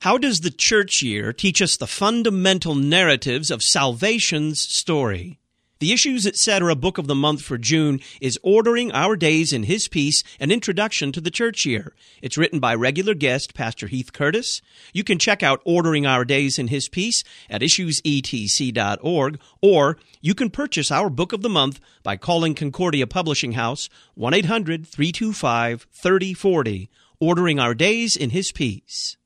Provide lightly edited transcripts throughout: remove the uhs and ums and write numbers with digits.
How does the church year teach us the fundamental narratives of salvation's story? The Issues Etc. Book of the Month for June is Ordering Our Days in His Peace, an Introduction to the Church Year. It's written by regular guest Pastor Heath Curtis. You can check out Ordering Our Days in His Peace at issuesetc.org, or you can purchase our Book of the Month by calling Concordia Publishing House, 1-800-325-3040. Ordering Our Days in His Peace.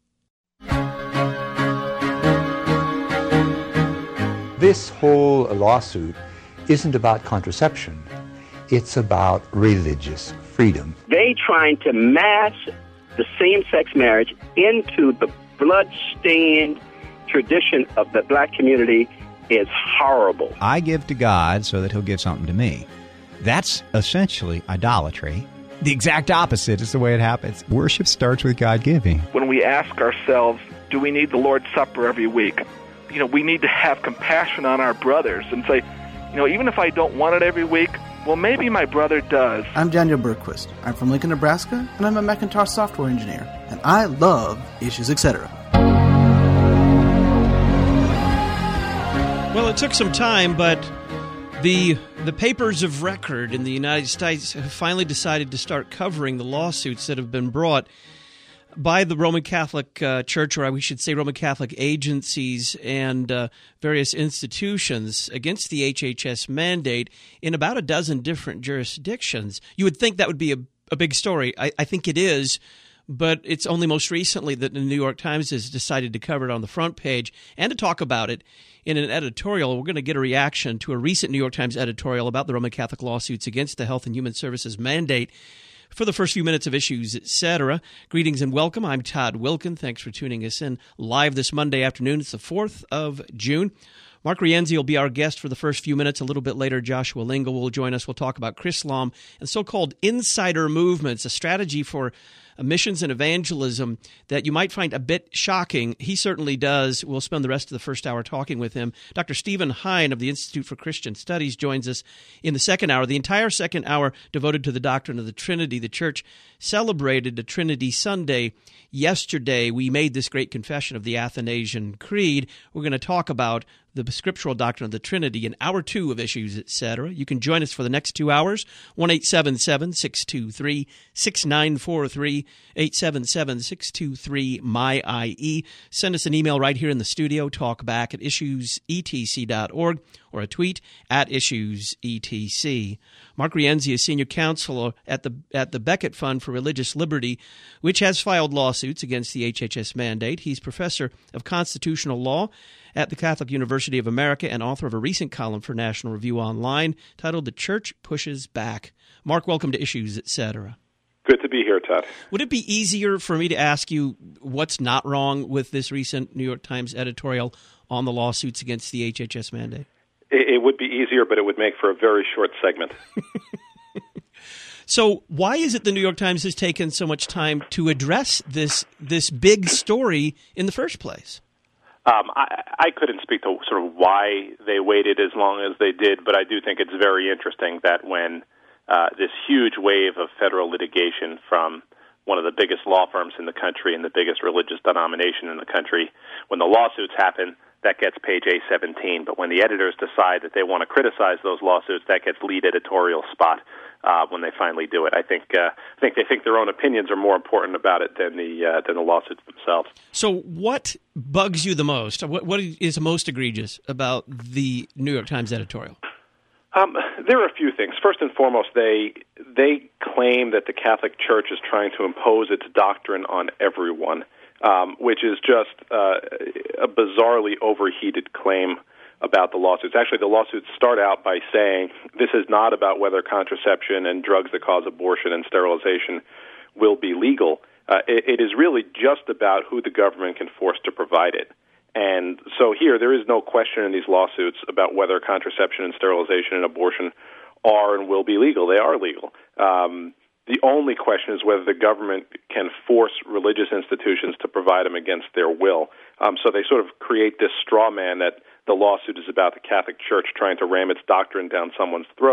This whole lawsuit isn't about contraception. It's about religious freedom. They trying to mass the same-sex marriage into the blood-stained tradition of the black community is horrible. I give to God so that He'll give something to me. That's essentially idolatry. The exact opposite is the way it happens. Worship starts with God giving. When we ask ourselves, do we need the Lord's Supper every week? We need to have compassion on our brothers and say, even if I don't want it every week, well, maybe my brother does. I'm Daniel Bergquist. I'm from Lincoln, Nebraska, and I'm a Macintosh software engineer. And I love Issues Etc. Well, it took some time, but the papers of record in the United States have finally decided to start covering the lawsuits that have been brought by the Roman Catholic Church, or we should say Roman Catholic agencies and various institutions against the HHS mandate in about a dozen different jurisdictions. You would think that would be a big story. I think it is, but it's only most recently that the New York Times has decided to cover it on the front page and to talk about it in an editorial. We're going to get a reaction to a recent New York Times editorial about the Roman Catholic lawsuits against the Health and Human Services mandate. For the first few minutes of Issues Etc., greetings and welcome. I'm Todd Wilkin. Thanks for tuning us in live this Monday afternoon. It's the 4th of June. Mark Rienzi will be our guest for the first few minutes. A little bit later, Joshua Lingle will join us. We'll talk about Chrislam and so-called insider movements, a strategy for missions and evangelism that you might find a bit shocking. He certainly does. We'll spend the rest of the first hour talking with him. Dr. Stephen Hein of the Institute for Christian Studies joins us in the second hour. The entire second hour devoted to the doctrine of the Trinity. The church celebrated a Trinity Sunday yesterday. We made this great confession of the Athanasian Creed. We're going to talk about the scriptural doctrine of the Trinity in Hour 2 of Issues, Etc. You can join us for the next 2 hours, 1-877-623-6943, 877-623-MY-IE. Send us an email right here in the studio, talkback at issuesetc.org, or a tweet at issuesetc. Mark Rienzi is senior counselor at the Becket Fund for Religious Liberty, which has filed lawsuits against the HHS mandate. He's professor of constitutional law at the Catholic University of America and author of a recent column for National Review Online titled The Church Pushes Back. Mark, welcome to Issues, Etc. Good to be here, Todd. Would it be easier for me to ask you what's not wrong with this recent New York Times editorial on the lawsuits against the HHS mandate? It would be easier, but it would make for a very short segment. So why is it the New York Times has taken so much time to address this big story in the first place? I couldn't speak to sort of why they waited as long as they did, but I do think it's very interesting that when this huge wave of federal litigation from one of the biggest law firms in the country and the biggest religious denomination in the country, when the lawsuits happen, that gets page A17. But when the editors decide that they want to criticize those lawsuits, that gets lead editorial spot when they finally do it. I think they think their own opinions are more important about it than the lawsuits themselves. So what bugs you the most? What is most egregious about the New York Times editorial? There are a few things. First and foremost, they claim that the Catholic Church is trying to impose its doctrine on everyone, which is just a bizarrely overheated claim about the lawsuits. Actually, the lawsuits start out by saying this is not about whether contraception and drugs that cause abortion and sterilization will be legal. It is really just about who the government can force to provide it. And so here, there is no question in these lawsuits about whether contraception and sterilization and abortion are and will be legal. They are legal. The only question is whether the government can force religious institutions to provide them against their will. So they sort of create this straw man that the lawsuit is about the Catholic Church trying to ram its doctrine down someone's throat.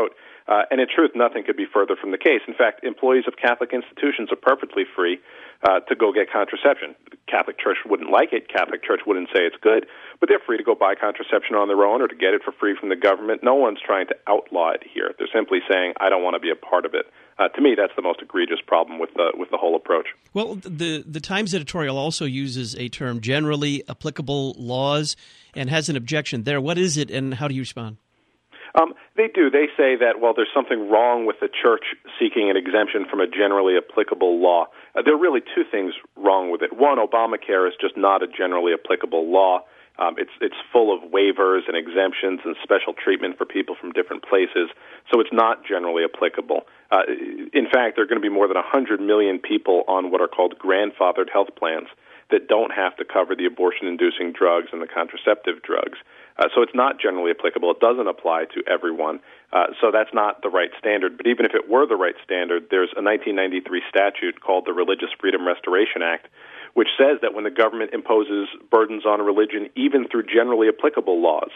And in truth, nothing could be further from the case. In fact, employees of Catholic institutions are perfectly free to go get contraception. The Catholic Church wouldn't like it. Catholic Church wouldn't say it's good, but they're free to go buy contraception on their own or to get it for free from the government. No one's trying to outlaw it here. They're simply saying, I don't want to be a part of it. To me, that's the most egregious problem with the whole approach. Well, the Times editorial also uses a term, generally applicable laws, and has an objection there. What is it, and how do you respond? They do. They say that, well, there's something wrong with the church seeking an exemption from a generally applicable law. There are really two things wrong with it. One, Obamacare is just not a generally applicable law. It's full of waivers and exemptions and special treatment for people from different places, so it's not generally applicable. In fact, there are going to be more than 100 million people on what are called grandfathered health plans that don't have to cover the abortion-inducing drugs and the contraceptive drugs. So it's not generally applicable. It doesn't apply to everyone. So that's not the right standard. But even if it were the right standard, there's a 1993 statute called the Religious Freedom Restoration Act, which says that when the government imposes burdens on religion, even through generally applicable laws,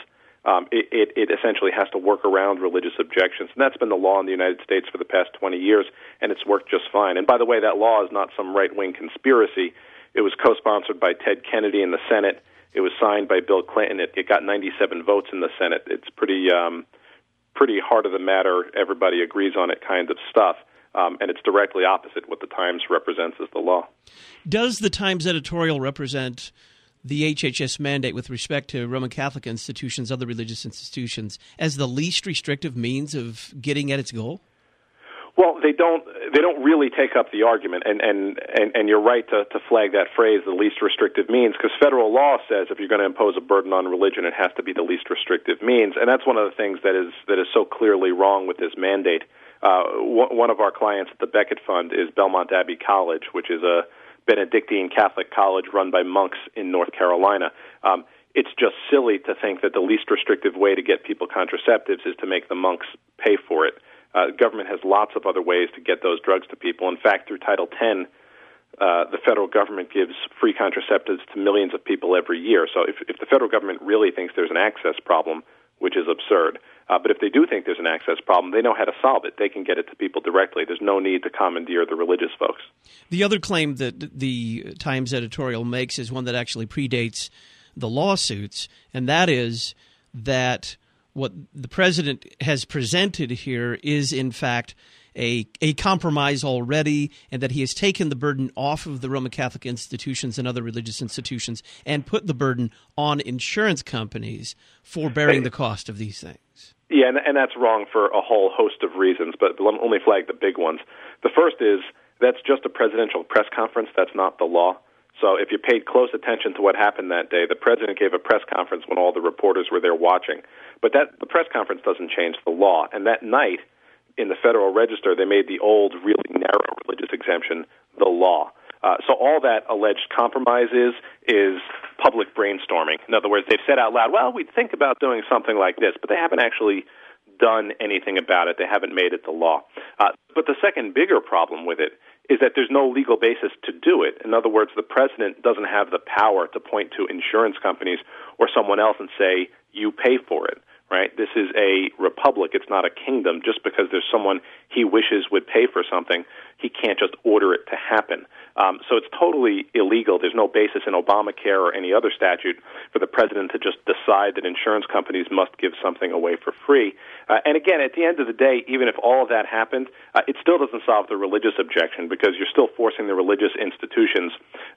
it essentially has to work around religious objections. And that's been the law in the United States for the past 20 years, and it's worked just fine. And by the way, that law is not some right-wing conspiracy. It was co-sponsored by Ted Kennedy in the Senate. It was signed by Bill Clinton. It got 97 votes in the Senate. It's pretty heart of the matter, everybody agrees on it kind of stuff. And it's directly opposite what the Times represents as the law. Does the Times editorial represent the HHS mandate with respect to Roman Catholic institutions, other religious institutions, as the least restrictive means of getting at its goal? Well, they don't really take up the argument, and you're right to flag that phrase, the least restrictive means, because federal law says if you're going to impose a burden on religion, it has to be the least restrictive means, and that's one of the things that is so clearly wrong with this mandate. One of our clients at the Becket Fund is Belmont Abbey College, which is a Benedictine Catholic college run by monks in North Carolina. It's just silly to think that the least restrictive way to get people contraceptives is to make the monks pay for it. Government has lots of other ways to get those drugs to people. In fact, through Title X, the federal government gives free contraceptives to millions of people every year. So if the federal government really thinks there's an access problem, which is absurd, but if they do think there's an access problem, they know how to solve it. They can get it to people directly. There's no need to commandeer the religious folks. The other claim that the Times editorial makes is one that actually predates the lawsuits, and that is that what the president has presented here is, in fact, a compromise already, and that he has taken the burden off of the Roman Catholic institutions and other religious institutions and put the burden on insurance companies for bearing the cost of these things. Yeah, and that's wrong for a whole host of reasons, but let me only flag the big ones. The first is that's just a presidential press conference. That's not the law. So if you paid close attention to what happened that day, the president gave a press conference when all the reporters were there watching. But the press conference doesn't change the law. And that night, in the Federal Register, they made the old, really narrow religious exemption the law. So all that alleged compromise is public brainstorming. In other words, they've said out loud, well, we'd think about doing something like this, but they haven't actually done anything about it. They haven't made it the law. But the second bigger problem with it is that there's no legal basis to do it. In other words, the president doesn't have the power to point to insurance companies or someone else and say, you pay for it, right? This is a republic. It's not a kingdom. Just because there's someone he wishes would pay for something, he can't just order it to happen. So it's totally illegal. There's no basis in Obamacare or any other statute for the president to just decide that insurance companies must give something away for free. And again, at the end of the day, even if all of that happened, it still doesn't solve the religious objection because you're still forcing the religious institutions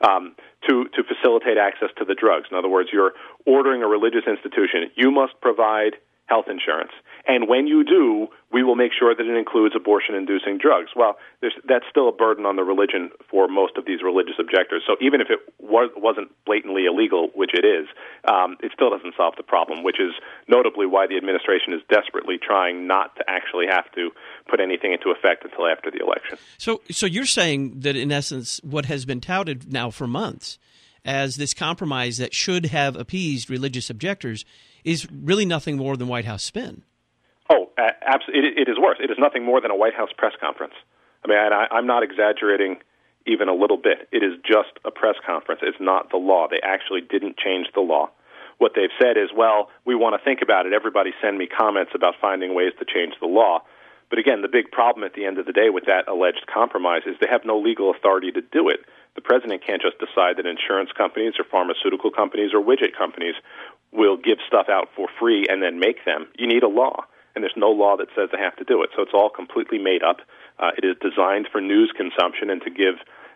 to facilitate access to the drugs. In other words, you're ordering a religious institution, you must provide health insurance. And when you do, we will make sure that it includes abortion-inducing drugs. Well, that's still a burden on the religion for most of these religious objectors. So even if it wasn't blatantly illegal, which it is, it still doesn't solve the problem, which is notably why the administration is desperately trying not to actually have to put anything into effect until after the election. So you're saying that, in essence, what has been touted now for months as this compromise that should have appeased religious objectors is really nothing more than White House spin. Oh, absolutely. It is worse. It is nothing more than a White House press conference. I mean, I'm not exaggerating even a little bit. It is just a press conference. It's not the law. They actually didn't change the law. What they've said is, well, we want to think about it. Everybody send me comments about finding ways to change the law. But again, the big problem at the end of the day with that alleged compromise is they have no legal authority to do it. The president can't just decide that insurance companies or pharmaceutical companies or widget companies will give stuff out for free and then make them. You need a law, and there's no law that says they have to do it. So it's all completely made up. It is designed for news consumption and to give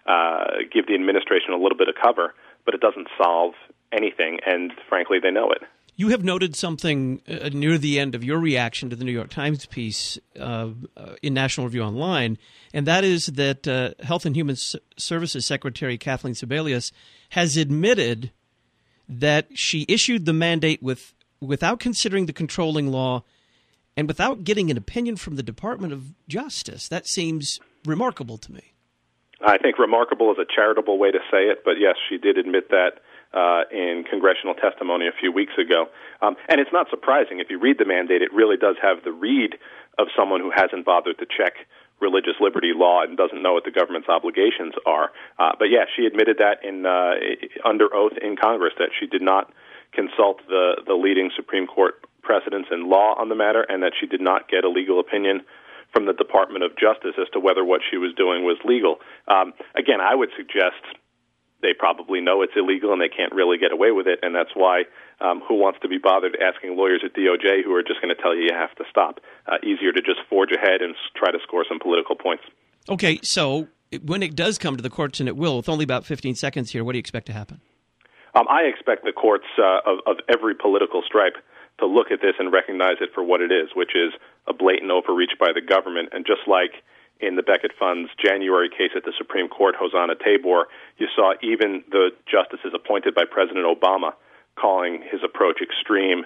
the administration a little bit of cover, but it doesn't solve anything, and frankly, they know it. You have noted something near the end of your reaction to the New York Times piece in National Review Online, and that is that Health and Human Services Secretary Kathleen Sebelius has admitted that she issued the mandate without considering the controlling law and without getting an opinion from the Department of Justice. That seems remarkable to me. I think remarkable is a charitable way to say it, but yes, she did admit that in congressional testimony a few weeks ago. And it's not surprising. If you read the mandate, it really does have the read of someone who hasn't bothered to check religious liberty law and doesn't know what the government's obligations are. But yeah, she admitted that under oath in Congress, that she did not consult the leading Supreme Court precedents and law on the matter, and that she did not get a legal opinion from the Department of Justice as to whether what she was doing was legal. Again, I would suggest they probably know it's illegal and they can't really get away with it, and that's why who wants to be bothered asking lawyers at DOJ who are just going to tell you have to stop? Easier to just forge ahead and try to score some political points. Okay, so when it does come to the courts, and it will, with only about 15 seconds here, what do you expect to happen? I expect the courts of every political stripe to look at this and recognize it for what it is, which is a blatant overreach by the government. And just like in the Becket Fund's January case at the Supreme Court, Hosanna Tabor, you saw even the justices appointed by President Obama calling his approach extreme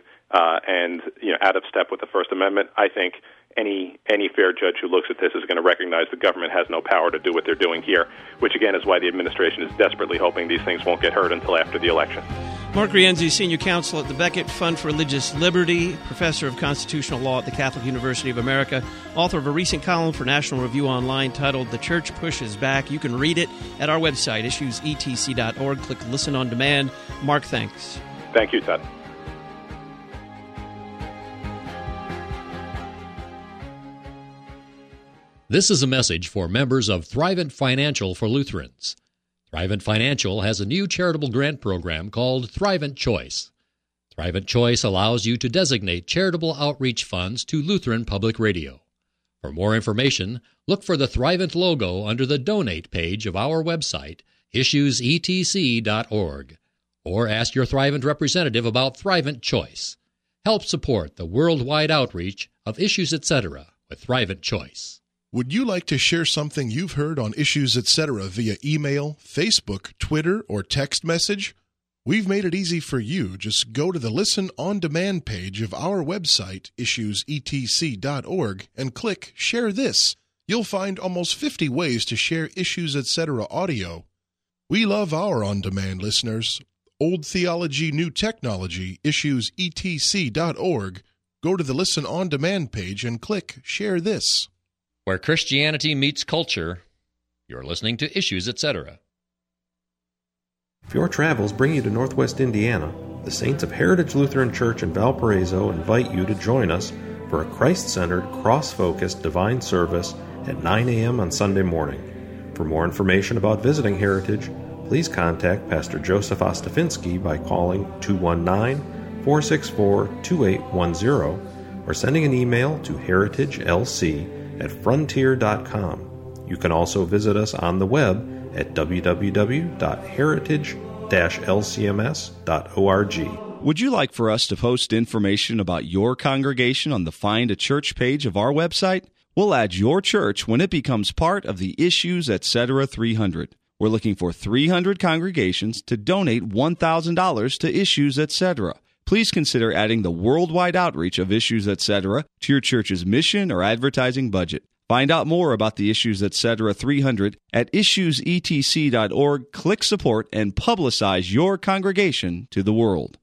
and out of step with the First Amendment. I think any fair judge who looks at this is going to recognize the government has no power to do what they're doing here, which again is why the administration is desperately hoping these things won't get heard until after the election. Mark Rienzi, Senior Counsel at the Becket Fund for Religious Liberty, Professor of Constitutional Law at the Catholic University of America, author of a recent column for National Review Online titled The Church Pushes Back. You can read it at our website, issuesetc.org. Click Listen on Demand. Mark, thanks. Thank you, Todd. This is a message for members of Thrivent Financial for Lutherans. Thrivent Financial has a new charitable grant program called Thrivent Choice. Thrivent Choice allows you to designate charitable outreach funds to Lutheran Public Radio. For more information, look for the Thrivent logo under the Donate page of our website, issuesetc.org, or ask your Thrivent representative about Thrivent Choice. Help support the worldwide outreach of Issues Etc. with Thrivent Choice. Would you like to share something you've heard on Issues Etc. via email, Facebook, Twitter, or text message? We've made it easy for you. Just go to the Listen on Demand page of our website, issuesetc.org, and click Share This. You'll find almost 50 ways to share Issues Etc. audio. We love our on-demand listeners. Old Theology, New Technology, issuesetc.org. Go to the Listen on Demand page and click Share This. Where Christianity meets culture, you're listening to Issues Etc. If your travels bring you to Northwest Indiana, the Saints of Heritage Lutheran Church in Valparaiso invite you to join us for a Christ-centered, cross-focused divine service at 9 a.m. on Sunday morning. For more information about visiting Heritage, please contact Pastor Joseph Ostafinsky by calling 219-464-2810 or sending an email to heritagelc@frontier.com. You can also visit us on the web at www.heritage-lcms.org. Would you like for us to post information about your congregation on the Find a Church page of our website? We'll add your church when it becomes part of the Issues Etc. 300. We're looking for 300 congregations to donate $1,000 to Issues Etc. Please consider adding the worldwide outreach of Issues Etc. to your church's mission or advertising budget. Find out more about the Issues Etc. 300 at issuesetc.org. Click Support and publicize your congregation to the world.